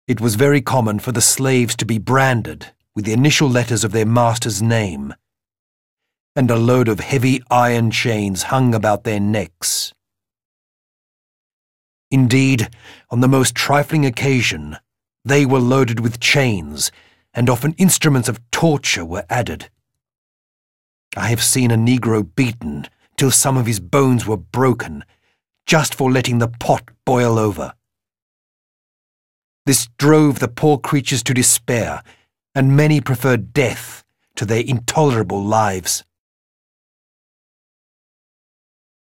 It was very common for the slaves to be branded with the initial letters of their master's name, and a load of heavy iron chains hung about their necks. Indeed, on the most trifling occasion, they were loaded with chains, and often instruments of torture were added. I have seen a Negro beaten till some of his bones were broken, just for letting the pot boil over. This drove the poor creatures to despair, and many preferred death to their intolerable lives.